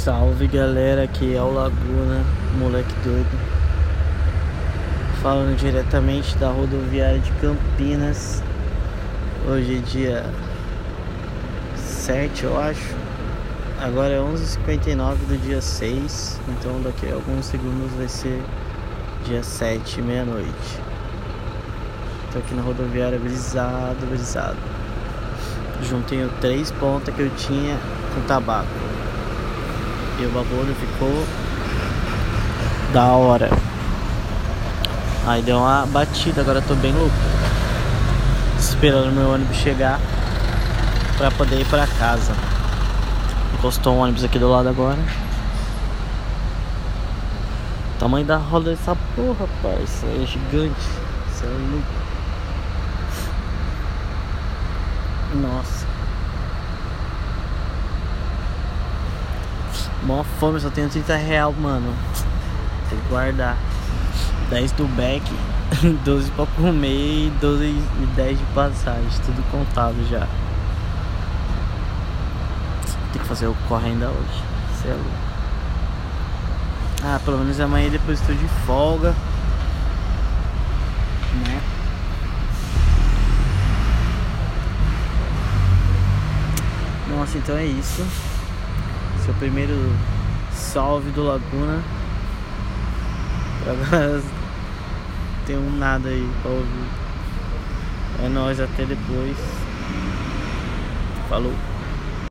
Salve galera, aqui é o Laguna, moleque doido, falando diretamente da rodoviária de Campinas. Hoje é dia 7, eu acho. Agora é 11h59 do dia 6, então daqui a alguns segundos vai ser dia 7, meia-noite. Tô aqui na rodoviária brisado. Juntei 3 pontas que eu tinha com tabaco e o bagulho ficou da hora. Aí deu uma batida, agora eu tô bem louco, esperando meu ônibus chegar pra poder ir pra casa. Encostou um ônibus aqui do lado agora. O tamanho da roda dessa porra, parça, é gigante. Isso é louco. Nossa, mó fome, só tenho R$30, mano. Tem que guardar 10 do back, 12 pra comer e 12 e 10 de passagem, tudo contado já. Tem que fazer o corre ainda hoje. Cê é louco. Ah, pelo menos amanhã depois estou de folga, né? Nossa, então é isso. Esse é o primeiro salve do Laguna. Agora tem um nada aí pra ouvir. É nóis, até depois. Falou.